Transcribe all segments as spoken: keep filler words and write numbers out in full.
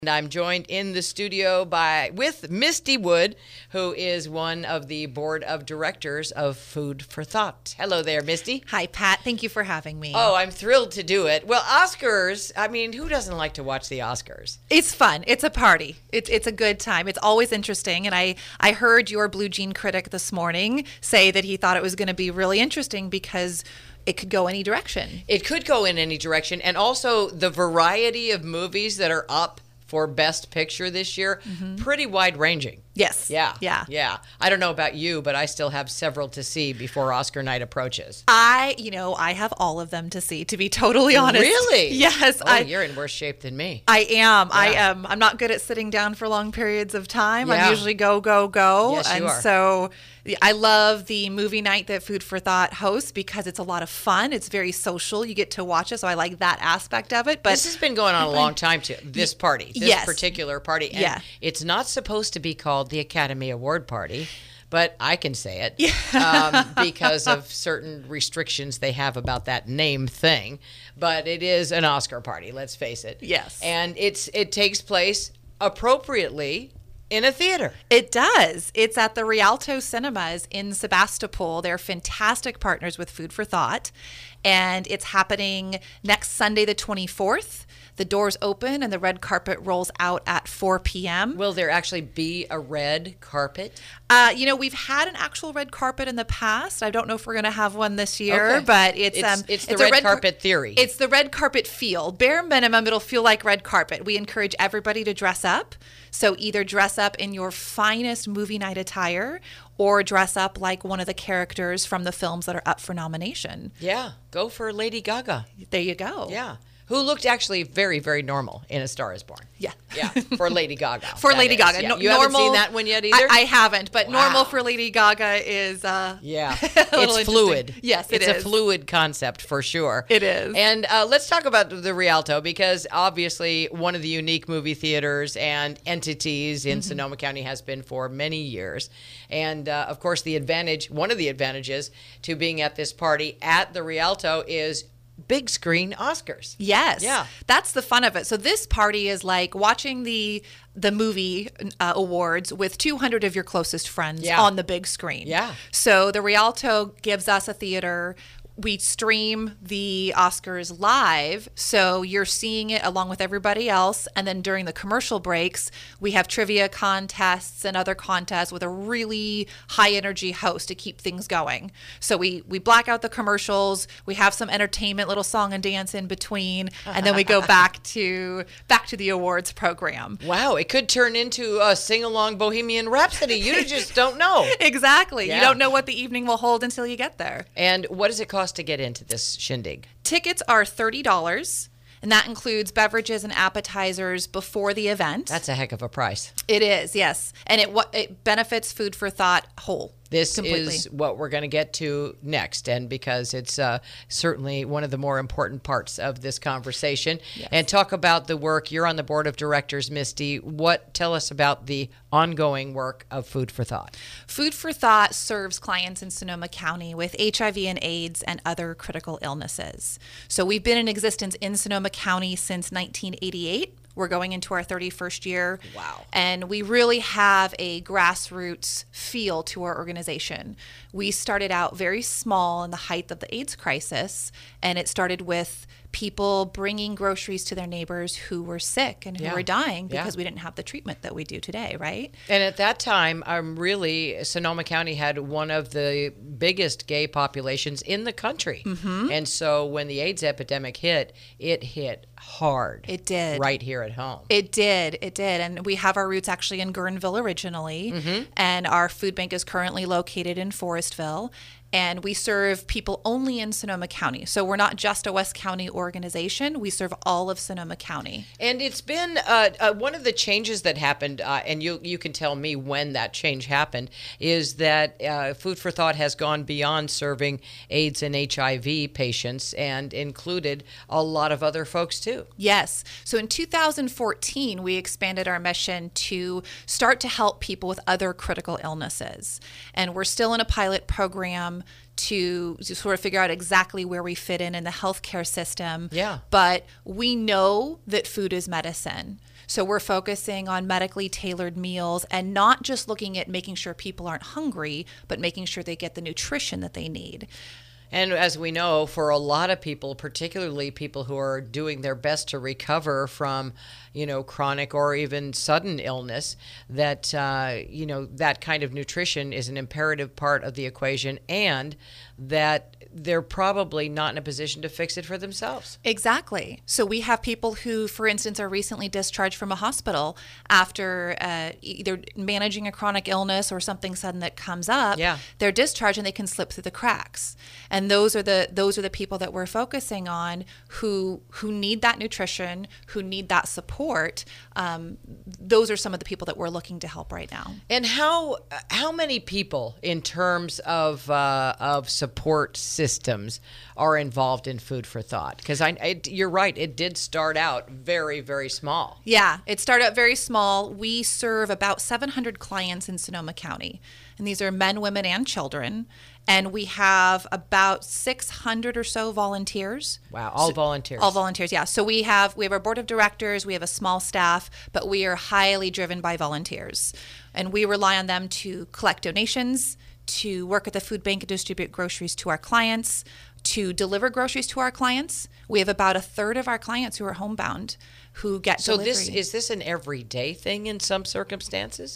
And I'm joined in the studio by with Misty Wood, who is one of the board of directors of Food for Thought. Hello there, Misty. Hi, Pat. Thank you for having me. Oh, I'm thrilled to do it. Well, Oscars, I mean, who doesn't like to watch the Oscars? It's fun. It's a party. It's it's a good time. It's always interesting. And I, I heard your Blue Jean critic this morning say that he thought it was going to be really interesting because it could go any direction. It could go in any direction. And also the variety of movies that are up for Best Picture this year, mm-hmm. pretty wide-ranging. Yes. Yeah. Yeah. Yeah. I don't know about you, but I still have several to see before Oscar night approaches. I, you know, I have all of them to see, to be totally honest. Really? Yes. Oh, I, you're in worse shape than me. I am. Yeah. I am. I'm not good at sitting down for long periods of time. Yeah. I'm usually go, go, go. Yes, and you are. so I love the movie night that Food for Thought hosts because it's a lot of fun. It's very social. You get to watch it. So I like that aspect of it. But this has been going on a long time too. This party, this yes. particular party. And yeah. it's not supposed to be called the Academy Award Party, but I can say it yeah. um, because of certain restrictions they have about that name thing. But it is an Oscar party, let's face it. Yes. And it's it takes place appropriately in a theater. It does. It's at the Rialto Cinemas in Sebastopol. They're fantastic partners with Food for Thought. And it's happening next Sunday, the twenty-fourth. The doors open and the red carpet rolls out at four p.m. Will there actually be a red carpet? Uh, you know, we've had an actual red carpet in the past. I don't know if we're going to have one this year, Okay. but it's It's, um, it's the it's a red, car- carpet theory. It's the red carpet feel. Bare minimum, it'll feel like red carpet. We encourage everybody to dress up. So either dress up in your finest movie night attire or dress up like one of the characters from the films that are up for nomination. Yeah, go for Lady Gaga. There you go. Yeah. Who looked actually very, very normal in A Star Is Born. Yeah. Yeah, for Lady Gaga. For that Lady is. Gaga. Yeah. No, you normal, haven't seen that one yet either? I, I haven't, but Wow. normal for Lady Gaga is uh, Yeah, a little it's fluid. interesting. Yes, it it's is. a fluid concept for sure. It is. And uh, let's talk about the Rialto because obviously one of the unique movie theaters and entities in mm-hmm. Sonoma County has been for many years. And uh, of course, the advantage, one of the advantages to being at this party at the Rialto is big screen Oscars. Yes. Yeah. That's the fun of it. So this party is like watching the the movie uh, awards with two hundred of your closest friends Yeah. on the big screen. Yeah. So the Rialto gives us a theater. We stream the Oscars live, so you're seeing it along with everybody else. And then during the commercial breaks, we have trivia contests and other contests with a really high energy host to keep things going. So we we black out the commercials, we have some entertainment, little song and dance in between, and then we go back to back to the awards program. Wow, it could turn into a sing-along Bohemian Rhapsody. You just don't know. Exactly. Yeah. You don't know what the evening will hold until you get there. And what does it cost to get into this shindig? Tickets are thirty dollars, and that includes beverages and appetizers before the event. That's a heck of a price. It is, yes. And it what it benefits Food for Thought whole. This completely. is what we're going to get to next, and because it's uh, certainly one of the more important parts of this conversation. Yes. And talk about the work. You're on the board of directors, Misty. What tell us about the ongoing work of Food for Thought? Food for Thought serves clients in Sonoma County with H I V and AIDS and other critical illnesses. So we've been in existence in Sonoma County since nineteen eighty-eight. We're going into our thirty-first year. Wow. And we really have a grassroots feel to our organization. We started out very small in the height of the AIDS crisis, and it started with people bringing groceries to their neighbors who were sick and who Yeah. were dying Yeah. because we didn't have the treatment that we do today, right? And at that time, um, really, Sonoma County had one of the biggest gay populations in the country. Mm-hmm. And so when the AIDS epidemic hit, it hit hard. It did. Right here at home. It did. It did. And we have our roots actually in Guerneville originally. Mm-hmm. And our food bank is currently located in Forestville. And we serve people only in Sonoma County. So we're not just a West County organization. We serve all of Sonoma County. And it's been uh, uh, one of the changes that happened, uh, and you you can tell me when that change happened, is that uh, Food for Thought has gone beyond serving AIDS and H I V patients and included a lot of other folks too. Yes. So in two thousand fourteen, we expanded our mission to start to help people with other critical illnesses. And we're still in a pilot program to, to sort of figure out exactly where we fit in in the healthcare system. Yeah. But we know that food is medicine. So we're focusing on medically tailored meals and not just looking at making sure people aren't hungry, but making sure they get the nutrition that they need. And as we know, for a lot of people, particularly people who are doing their best to recover from, you know, chronic or even sudden illness, that, uh, you know, that kind of nutrition is an imperative part of the equation, and that they're probably not in a position to fix it for themselves. Exactly. So we have people who, for instance, are recently discharged from a hospital after uh, either managing a chronic illness or something sudden that comes up. Yeah. They're discharged and they can slip through the cracks. And those are the those are the people that we're focusing on who who need that nutrition, who need that support. Um, those are some of the people that we're looking to help right now. And how how many people, in terms of uh, of support systems, are involved in Food for Thought? Because I, I, you're right, it did start out very, very small. Yeah, it started out very small. We serve about seven hundred clients in Sonoma County, and these are men, women, and children. And we have about six hundred or so volunteers. Wow, all so, volunteers. All volunteers, yeah. So we have we have our board of directors, we have a small staff, but we are highly driven by volunteers. And we rely on them to collect donations, to work at the food bank and distribute groceries to our clients, to deliver groceries to our clients. We have about a third of our clients who are homebound who get so delivery. this is this an everyday thing in some circumstances?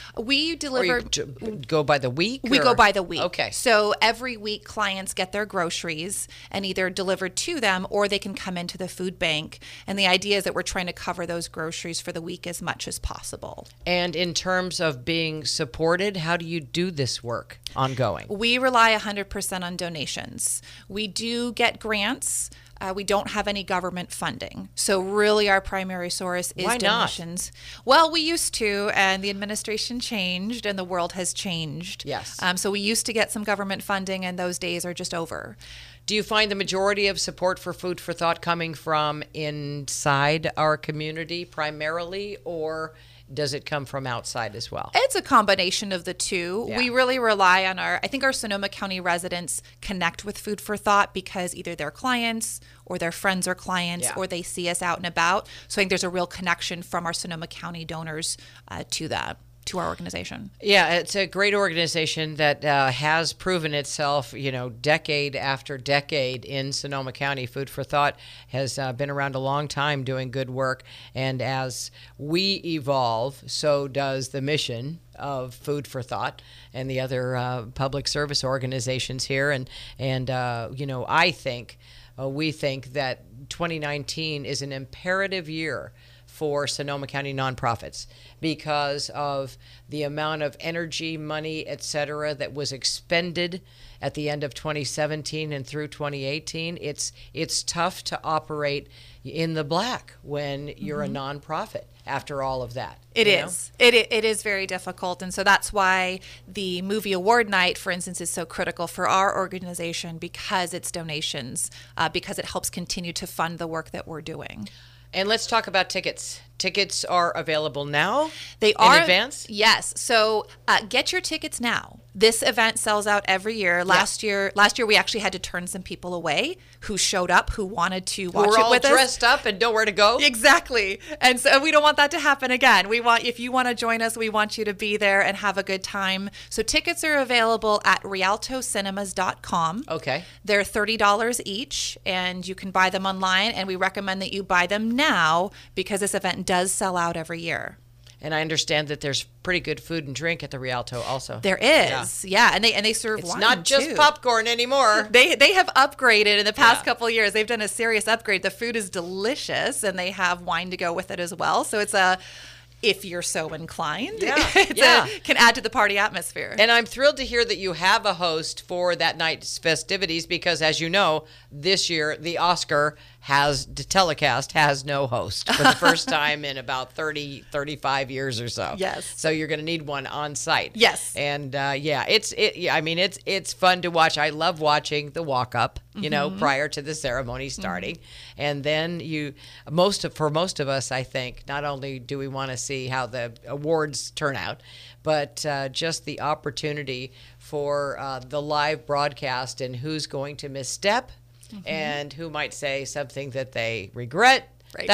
We deliver. Or you d- go by the week? We or? go by the week. Okay. So every week clients get their groceries and either delivered to them or they can come into the food bank. And the idea is that we're trying to cover those groceries for the week as much as possible. And in terms of being supported, how do you do this work ongoing? We rely one hundred percent on donations. We do get grants. Uh, we don't have any government funding. So really our primary source is Why not? donations. Well, we used to, and the administration changed and the world has changed. Yes. Um, so we used to get some government funding and those days are just over. Do you find the majority of support for Food for Thought coming from inside our community primarily, or does it come from outside as well? It's a combination of the two. Yeah. We really rely on our, I think our Sonoma County residents connect with Food for Thought because either they're clients or their friends are clients, Yeah. or they see us out and about. So I think there's a real connection from our Sonoma County donors uh, to that, to our organization. Yeah, it's a great organization that uh, has proven itself, you know, decade after decade in Sonoma County. Food for Thought has uh, been around a long time doing good work. And as we evolve, so does the mission of Food for Thought and the other uh, public service organizations here. And, and uh, you know, I think, uh, we think that twenty nineteen is an imperative year for Sonoma County nonprofits because of the amount of energy, money, et cetera, that was expended at the end of twenty seventeen and through twenty eighteen. It's it's tough to operate in the black when you're mm-hmm. a nonprofit after all of that. It is. It, it is very difficult. And so that's why the movie award night, for instance, is so critical for our organization because it's donations, uh, because it helps continue to fund the work that we're doing. And let's talk about tickets. Tickets are available now? They are. In advance? Yes. So uh, get your tickets now. This event sells out every year. Last yeah. year, last year we actually had to turn some people away who showed up, who wanted to watch We're it all with us. dressed up and nowhere to go. Exactly. And so we don't want that to happen again. We want, if you want to join us, we want you to be there and have a good time. So tickets are available at rialto cinemas dot com. Okay. They're thirty dollars each, and you can buy them online. And we recommend that you buy them now because this event does sell out every year. And I understand that there's pretty good food and drink at the Rialto also. There is, yeah, yeah. and they and they serve it's wine not just too. popcorn anymore. They they have upgraded in the past Yeah. couple of years. They've done a serious upgrade. The food is delicious, and they have wine to go with it as well. So it's a, if you're so inclined, Yeah, it's yeah. a, can add to the party atmosphere. And I'm thrilled to hear that you have a host for that night's festivities because, as you know, this year the Oscar has the telecast has no host for the first time in about thirty, thirty-five years or so. Yes. So you're going to need one on site. Yes. And uh, yeah, it's it. Yeah, I mean, it's it's fun to watch. I love watching the walk up. You mm-hmm. know, prior to the ceremony starting, mm-hmm. and then you most of for most of us, I think, not only do we want to see how the awards turn out, but uh, just the opportunity for uh, the live broadcast and who's going to misstep. Mm-hmm. And who might say something that they regret. Right. That's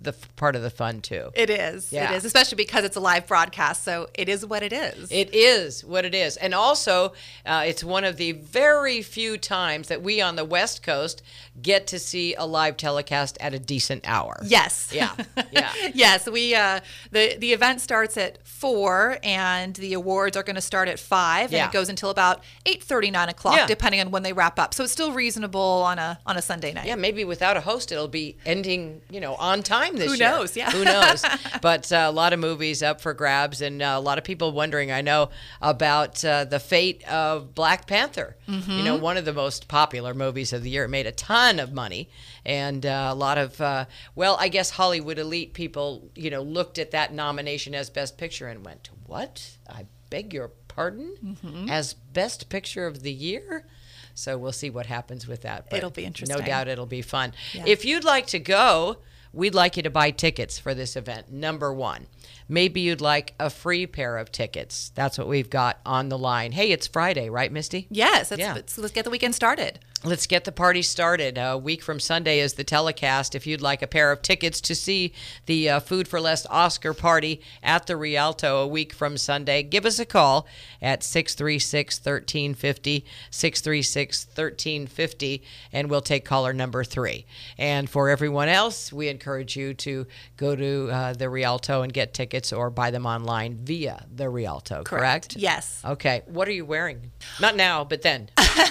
the f- part of the fun too. It is. Yeah. It is, especially because it's a live broadcast. So it is what it is. It is what it is. And also, uh, it's one of the very few times that we on the West Coast get to see a live telecast at a decent hour. Yes. Yeah. Yeah. Yes. We uh, the the event starts at four, and the awards are going to start at five, and Yeah. it goes until about eight thirty, nine o'clock, Yeah. depending on when they wrap up. So it's still reasonable on a on a Sunday night. Yeah, maybe without a host, it'll be ending, you know, on time this Who year. knows? Yeah. Who knows? But uh, a lot of movies up for grabs, and uh, a lot of people wondering, I know, about uh, the fate of Black Panther. Mm-hmm. You know, one of the most popular movies of the year. It made a ton of money, and uh, a lot of, uh, well, I guess Hollywood elite people, you know, looked at that nomination as Best Picture and went, what? I beg your pardon? Mm-hmm. As Best Picture of the Year? So we'll see what happens with that. But It'll be interesting. No doubt it'll be fun. Yeah. If you'd like to go, we'd like you to buy tickets for this event. Number one, maybe you'd like a free pair of tickets. That's what we've got on the line. Hey, it's Friday, right, Misty? Yes. It's, Yeah. it's, let's get the weekend started. Let's get the party started. A week from Sunday is the telecast. If you'd like a pair of tickets to see the uh, Food for Less Oscar party at the Rialto a week from Sunday, give us a call at six three six, one three five zero, six three six, one three five zero, and we'll take caller number three. And for everyone else, we encourage you to go to uh, the Rialto and get tickets or buy them online via the Rialto, correct? Yes. Okay. What are you wearing? Not now, but then.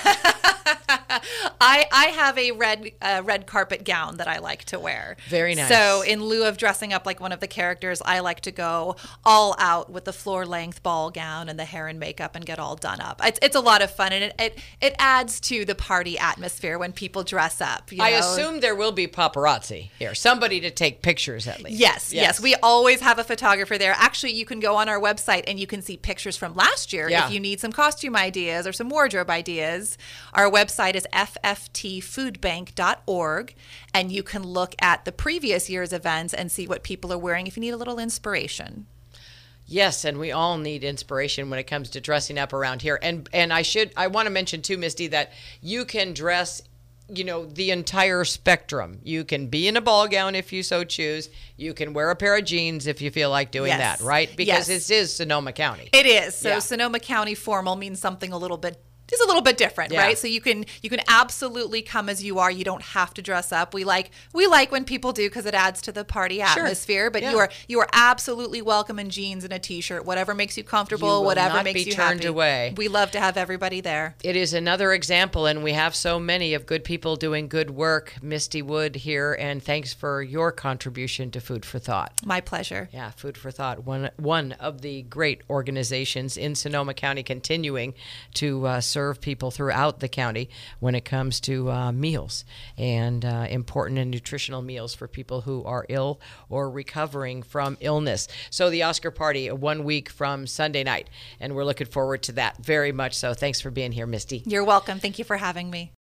I, I have a red uh, red carpet gown that I like to wear. Very nice. So in lieu of dressing up like one of the characters, I like to go all out with the floor length ball gown and the hair and makeup and get all done up. It's, it's a lot of fun, and it, it it adds to the party atmosphere when people dress up. You I know? assume there will be paparazzi here, somebody to take pictures at least. Yes, yes, We always have a photographer there. Actually, you can go on our website and you can see pictures from last year Yeah. if you need some costume ideas or some wardrobe ideas. Our website is f f t food bank dot org, and you can look at the previous year's events and see what people are wearing if you need a little inspiration. Yes, and we all need inspiration when it comes to dressing up around here. And and I should I want to mention too, Misty, that you can dress, you know, the entire spectrum. You can be in a ball gown if you so choose. You can wear a pair of jeans if you feel like doing Yes. that, right? Because Yes. this is Sonoma County. It is. So Yeah. Sonoma County formal means something a little bit is a little bit different, Yeah. right? So you can you can absolutely come as you are. You don't have to dress up. We like we like when people do because it adds to the party Sure. atmosphere. But Yeah. you are you are absolutely welcome in jeans and a t-shirt, whatever makes you comfortable, You will whatever not makes be you turned happy. away. We love to have everybody there. It is another example, and we have so many of good people doing good work. Misty Wood here, and thanks for your contribution to Food for Thought. My pleasure. Yeah, Food for Thought, one one of the great organizations in Sonoma County, continuing to uh, serve people throughout the county when it comes to uh, meals and uh, important and nutritional meals for people who are ill or recovering from illness. So the Oscar party, one week from Sunday night, and we're looking forward to that very much so. Thanks for being here, Misty. You're welcome. Thank you for having me.